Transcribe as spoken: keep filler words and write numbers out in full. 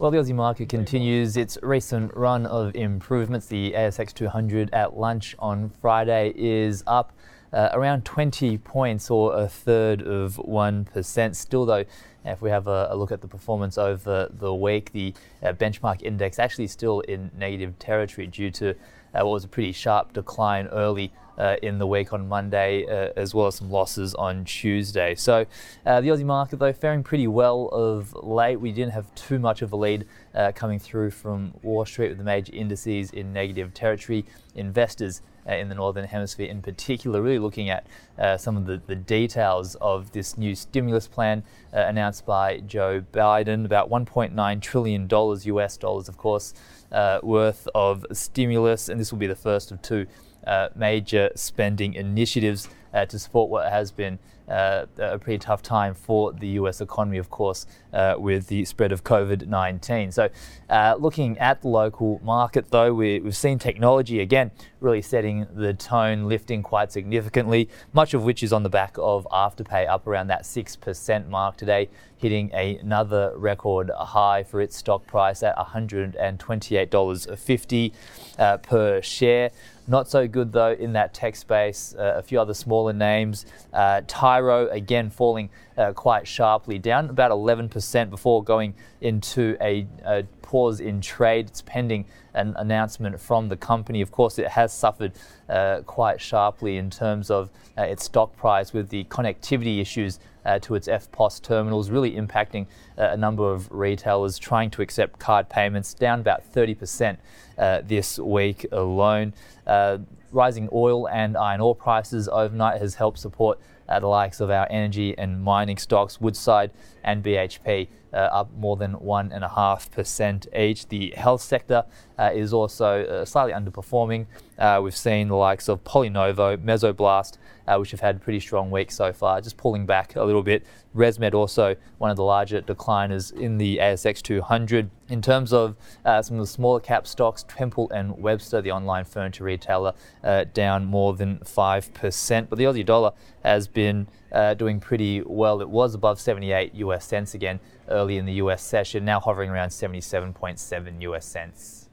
Well, the Aussie market continues its recent run of improvements. The A S X two hundred at lunch on Friday is up uh, around twenty points, or a third of one percent. Still though, if we have a, a look at the performance over the week, the uh, benchmark index actually still in negative territory due to uh, what was a pretty sharp decline early Uh, in the week on Monday, uh, as well as some losses on Tuesday. So uh, the Aussie market, though, faring pretty well of late. We didn't have too much of a lead uh, coming through from Wall Street, with the major indices in negative territory. Investors uh, in the Northern Hemisphere in particular really looking at uh, some of the, the details of this new stimulus plan uh, announced by Joe Biden, about one point nine trillion dollars U S dollars, of course, uh, worth of stimulus, and this will be the first of two Uh, major spending initiatives uh, to support what has been uh, a pretty tough time for the U S economy, of course, uh, with the spread of COVID nineteen. So uh, looking at the local market, though, we, we've seen technology, again, really setting the tone, lifting quite significantly, much of which is on the back of Afterpay, up around that six percent mark today, hitting a, another record high for its stock price at one hundred twenty-eight dollars fifty uh, per share. Not so good, though, in that tech space. Uh, a few other smaller names. Uh, Tyro, again, falling uh, quite sharply, down about eleven percent before going into a, a pause in trade. It's pending an announcement from the company. Of course, it has suffered uh, quite sharply in terms of uh, its stock price, with the connectivity issues uh, to its F P O S terminals really impacting uh, a number of retailers trying to accept card payments, down about thirty percent uh, this week alone. Uh, rising oil and iron ore prices overnight has helped support uh, the likes of our energy and mining stocks, Woodside and B H P, uh, up more than one and a half percent each. The health sector uh, is also uh, slightly underperforming. Uh, we've seen the likes of PolyNovo, Mesoblast, uh, which have had pretty strong weeks so far, just pulling back a little bit. ResMed also one of the larger decliners in the A S X two hundred. In terms of uh, some of the smaller cap stocks, Temple and Webster, the online furniture retailer, uh, down more than five percent. But the Aussie dollar has been uh, doing pretty well. It was above seventy-eight U S cents again early in the U S session, now hovering around seventy-seven point seven U S cents.